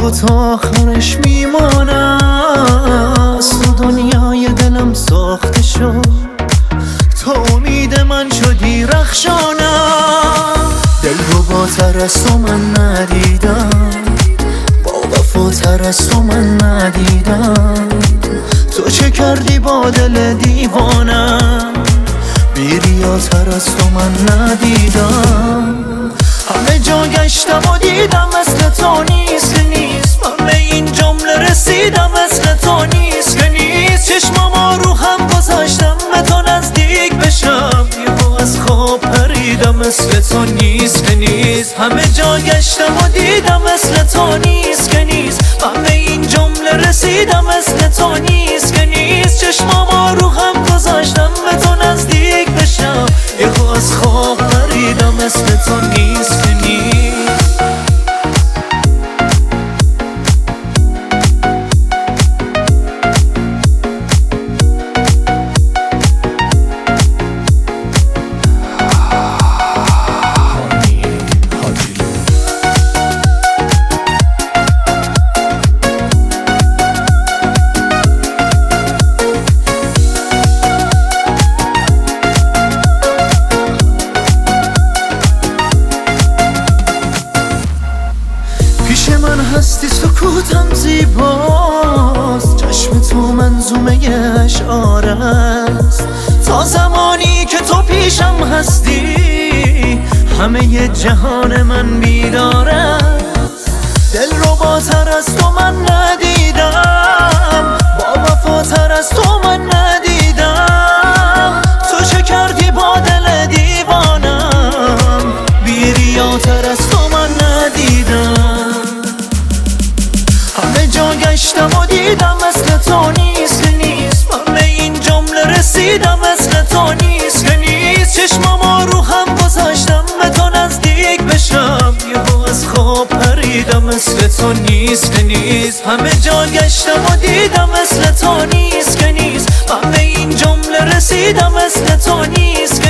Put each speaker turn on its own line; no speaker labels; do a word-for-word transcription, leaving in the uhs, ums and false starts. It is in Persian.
تو تا آخرش میمانم. از تو دنیای دلم ساخته شد، تو امید من شدی رخشانم. دل رو با تر از تو من ندیدم، با وفاتر از تو من ندیدم. تو چه کردی با دل دیوانم، بیریاتر از تو من ندیدم. همه جا گشتم و دیدم مثل تو نیست که نیست، همه این جمله رسیدم مثل تو نیست که نیست. چشماما رو هم گذاشتم به تو نزدیک بشم، یهو از خواب پریدم مثل تو نیست که نیست. همه جا گشتم و دیدم مثل تو نیست که نیست، همه این جمله رسیدم مثل تو نیست که نیست. چشماما رو هم گذاشتم به تو نزدیک بشم، یهو از خواب پریدم مثل تو نیست که نیست. پیش من هستی سکوتم زیباست، چشم تو منظومه اشعار است. تا زمانی که تو پیشم هستی، همه جهان من بیدار است. دل رو با تر از تو من ندیدم، با وفاتر از تو من ندیدم. تو چه کردی با دل دیوانم، بیریاتر از تو من ندیدم. همه جا گشتم و دیدم مثل تو نیست که نیست، همه این جمله رسیدم مثل تو نیست که نیست. چشماما رو هم گذاشتم به تو نزدیک بشم، یهو از خواب پریدم مثل تو نیست که نیست. همه جا گشتم و دیدم مثل تو نیست که نیست، همه این جمله رسیدم مثل تو نیست